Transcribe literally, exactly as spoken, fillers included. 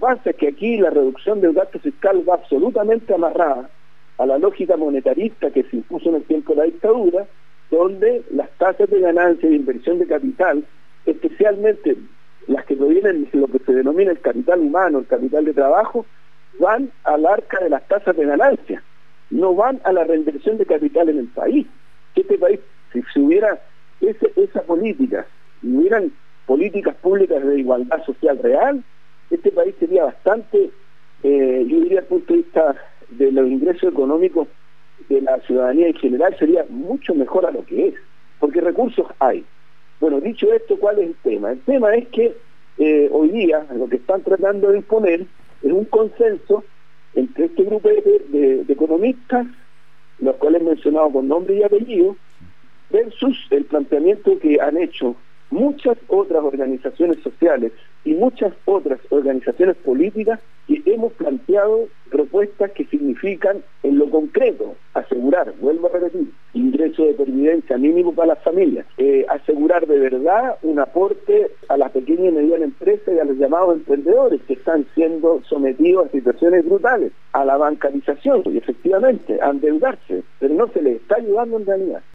pasa es que aquí la reducción del gasto fiscal va absolutamente amarrada a la lógica monetarista que se impuso en el tiempo de la dictadura, donde las tasas de ganancia de inversión de capital, especialmente las que provienen de lo que se denomina el capital humano, el capital de trabajo, van al arca de las tasas de ganancia, no van a la reinversión de capital en el país. Que este país, si, si hubiera ese, esa política, si hubieran políticas públicas de igualdad social real, este país sería bastante, eh, yo diría, desde el punto de vista de los ingresos económicos de la ciudadanía en general, sería mucho mejor a lo que es, porque recursos hay. Bueno, dicho esto, ¿cuál es el tema? El tema es que eh, hoy día lo que están tratando de imponer es un consenso entre este grupo de, de, de economistas, los cuales he mencionado con nombre y apellido, versus el planteamiento que han hecho muchas otras organizaciones sociales y muchas otras organizaciones políticas que hemos planteado propuestas que significan en lo concreto asegurar, vuelvo a repetir, ingreso de pervivencia mínimo para las familias, eh, asegurar de verdad un aporte a las pequeñas y medianas empresas y a los llamados emprendedores que están siendo sometidos a situaciones brutales, a la bancarización y efectivamente a endeudarse, pero no se les está ayudando en realidad.